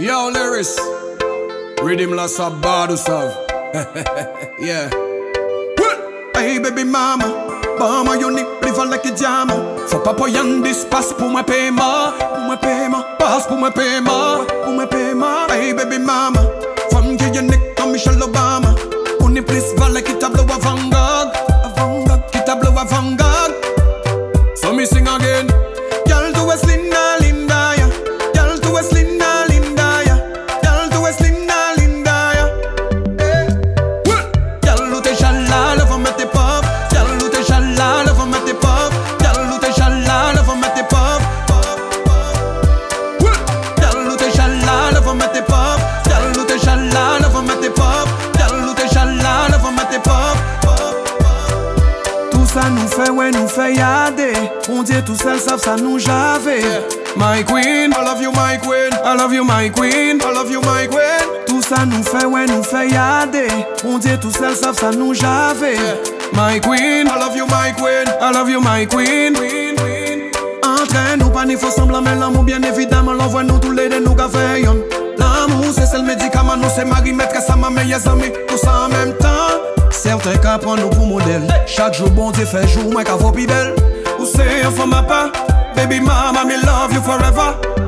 Yo, Lyris, rhythm la sabado sav. Yeah. Hey baby mama, mama you need live like a jama. Faut pas payer d'espace pour moi paiement, passe pour moi paiement. Hey baby mama, femme qui y nick comme Michelle Obama. On est plus valet qui tableau avant-garde, qui tableau avant-garde. So me sing again. Girl to West Linda, Linda, yeah. Girl to West Linda, Linda, yeah. Girl to West Linda, Linda, yeah. Hey. Girl who te chala, love me te pop. Girl who te chala, love me te pop. Girl who te chala, love me te pop. Girl who te chala, love me te pop. Girl who te chala, love me te pop. Girl who te chala, love me te pop. Tout ça nous fait, ouais, nous fait yader. On dit tout seul, savent ça nous javer. My queen, I love you, my queen. I love you, my queen. I love you, my queen. Tout ça nous fait, ouais, nous fait yader. On dit tout seul, savent ça nous javer. My queen, I love you, my queen. I love you, my queen. Entre nous, pas ni faux semblant, mais l'amour, bien évidemment, l'envoie nous tous les deux, nous gaveillons. L'amour, c'est le médicament, nous, c'est Marie, maître, ça, ma meilleure amie. Tout ça en même temps. Certains cas prennent nous pour modèle. Chaque jour, bon Dieu fait jour, moi, qu'à vos plus belle. Ou c'est un femme à pas. Baby mama, me love you forever.